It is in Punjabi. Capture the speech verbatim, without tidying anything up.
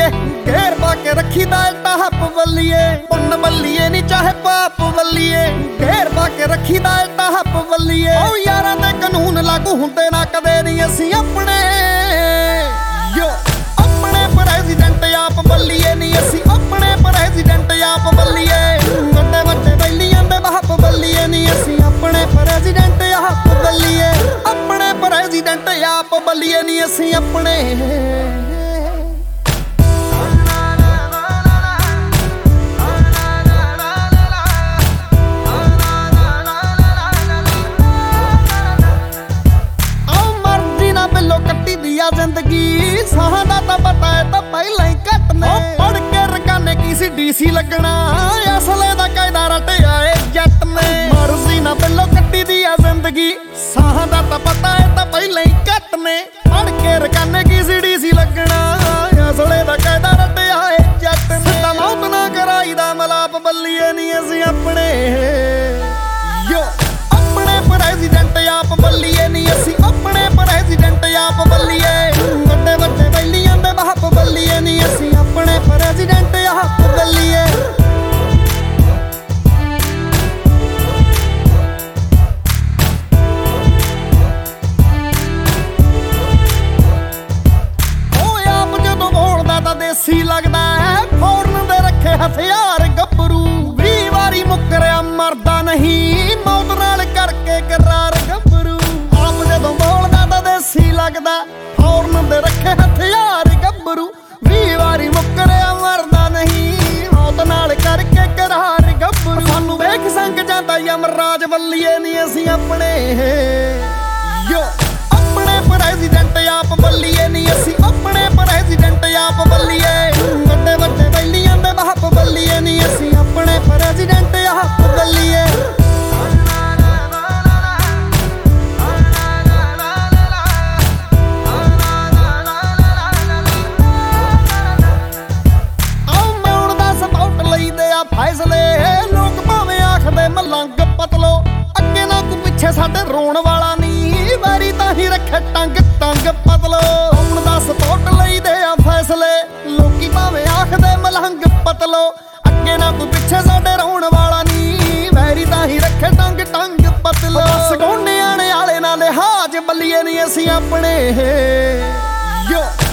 ਬੱਲੀਏ ਘੇਰ ਪਾ ਕੇ ਰੱਖੀ ਦਾ ਟਾਪ ਬੱਲੀਏ ਪੁੰਨ ਬੱਲੀਏ ਨੀ ਚਾਹੇ ਪਾਪ ਬੱਲੀਏ ਘੇਰ ਪਾ ਕੇ ਰੱਖੀ ਦਾ ਟਾਪ ਬੱਲੀਏ ਓ ਯਾਰਾਂ ਦੇ ਕਾਨੂੰਨ ਲਾਗੂ ਹੁੰਦੇ ਨਾ ਕਦੇ ਨਹੀਂ ਅਸੀਂ ਆਪਣੇ ਯੋ ਆਪਣੇ ਪ੍ਰੈਜ਼ੀਡੈਂਟ ਆਪ ਬੱਲੀਏ ਨੀ ਅਸੀਂ ਆਪਣੇ ਪ੍ਰੈਜ਼ੀਡੈਂਟ ਆਪ ਬੱਲੀਏ ਵੱਡੇ ਵੱਡੇ ਬੈਲੀਆਂ ਦੇ ਬਾਪ ਬੱਲੀਏ ਨੀ ਅਸੀਂ ਆਪਣੇ ਪ੍ਰੈਜ਼ੀਡੈਂਟ ਆਪ ਬੱਲੀਏ ਆਪਣੇ ਪ੍ਰੈਜ਼ੀਡੈਂਟ ਆਪ ਬੱਲੀਏ ਨੀ ਅਸੀਂ ਆਪਣੇ ਜ਼ਿੰਦਗੀ ਸਾਹਾਂ ਦਾ ਤਾਂ ਪਤਾ ਹੈ ਤਾਂ ਪਹਿਲਾਂ ਹੀ ਘੱਟ ਨੇ ਪੜ ਕੇ ਰਕਾਨੇ ਕੀ ਸੀ ਡੀਸੀ ਲੱਗਣਾ ਅਸਲੇ ਦਾ ਕਾਇਦਾ ਰਟਿਆ ਏ ਜੱਟ ਨੇ ਮਰਜ਼ੀ ਨਾ ਬਿੱਲੋ ਕੱਟੀ ਦੀ ਆ ਜ਼ਿੰਦਗੀ ਸਾਹਾਂ ਦਾ ਤਾਂ ਪਤਾ ਹੈ ਤਾਂ ਪਹਿਲਾਂ ਹੀ ਘੱਟ ਨੇ ਪੜ ਕੇ ਰਕਾਨੇ ਕੀ ਸੀ ਡੀਸੀ ਲੱਗਣਾ ਅਸਲੇ ਦਾ ਕਾਇਦਾ ਰਟਿਆ ਏ ਜੱਟ ਨੇ ਸਿੱਧਾ ਮੌਤ ਨਾ ਕਰਾਈ ਦਾ ਮਲਾਪ ਬੱਲੀਏ ਨਹੀਂ ਅਸੀਂ ਆਪਣੇ ਯੋ ਆਪਣੇ ਪ੍ਰੈਜ਼ੀਡੈਂਟ ਆਪ ਬੱਲੀਏ ਨਹੀਂ ਅਸੀਂ ਆਪਣੇ ਪ੍ਰੈਜ਼ੀਡੈਂਟ ਆਪ ਬੱਲੀਏ ਵੱਡੇ ਵੱਡੇ ਬੈਲੀਆਂ ਦੇ ਬਾਪ ਬੱਲੀਏ ਨਹੀਂ ਅਸੀਂ ਆਪਣੇ ਪ੍ਰੈਜ਼ੀਡੈਂਟ ਆਪ ਬੱਲੀਏ ਉਹ ਆਪ ਜਦੋਂ ਬੋਲਦਾ ਤਾਂ ਦੇਸੀ ਲੱਗਦਾ ਹੈ ਫੌਰਨ ਦੇ ਰੱਖੇ ਹਥਿਆਰ ਗੱਭਰੂ ਵੀਹ ਵਾਰੀ ਮੁੱਕਰਿਆ ਮਰਦਾ ਨਹੀਂ ਮੌਤ ਨਾਲ ਕਰਕੇ ਕਰਾਰ ਗੱਭਰੂ ਆਪ ਜਦੋਂ ਬੋਲਦਾ ਤਾਂ ਦੇਸੀ ਲੱਗਦਾ ਫੌਰਨ ਦੇ ਰੱਖੇ ਹਥਿਆਰ ਗੱਭਰੂ ਵੀਹ ਵਾਰੀ ਮੁੱਕਰਿਆ ਮਰਦਾ ਨਹੀਂ ਮੌਤ ਨਾਲ ਕਰਕੇ ਕਰਾਰ ਗੱਭਰੂ ਸਾਨੂੰ ਵੇਖ ਸੰਗ ਜਾਂਦਾ ਯਮਰਾਜ ਬੱਲੀਏ ਨਹੀਂ ਅਸੀਂ ਆਪਣੇ ਯੋ ਆਪਣੇ ਪ੍ਰੈਜ਼ੀਡੈਂਟ ਆਪ ਬੱਲੀਏ ਨਹੀਂ ਅਸੀਂ ਆਪਣੇ ਪ੍ਰੈਜ਼ੀਡੈਂਟ ਆਪ ਬੱਲੀਏ ਵੱਡੇ ਵੱਡੇ ਬੈਲੀਆਂ ਦੇ ਬਾਪ ਬੱਲੀਏ ਨਹੀਂ ਅਸੀਂ ਆਪਣੇ ਪ੍ਰੈਜ਼ੀਡੈਂਟ ਆਪ ਬੱਲੀਏ ਫੈਸਲੇ ਲੋਕ ਭਾਵੇਂ ਆਖਦੇ ਮਲੰਗ ਪਤਲੋ ਅੱਗੇ ਨਾ ਕੋਈ ਪਿੱਛੇ ਸਾਡੇ ਰੋਣ ਵਾਲਾ ਨਹੀਂ ਵਾਰੀ ਤਾਂ ਹੀ ਰੱਖੇ ਟੰਗ ਟੰਗ ਪਤਲੋ ਹੁਣ ਦਾ ਸਪੋਰਟ ਲਈਦੇ ਆ ਫੈਸਲੇ ਲੋਕੀ ਭਾਵੇਂ ਆਖਦੇ ਮਲੰਗ ਪਤਲੋ ਅੱਗੇ ਨਾ ਕੋਈ ਪਿੱਛੇ ਸਾਡੇ ਰੋਣ ਵਾਲਾ ਨਹੀਂ ਵਾਰੀ ਤਾਂ ਹੀ ਰੱਖੇ ਟੰਗ ਟੰਗ ਪਤਲੋ ਬਸ ਗੋਨਿਆਂ ਵਾਲੇ ਨਾਲ ਲਿਹਾਜ਼ ਬੱਲੀਏ ਨਹੀਂ ਅਸੀਂ ਆਪਣੇ ਯੋ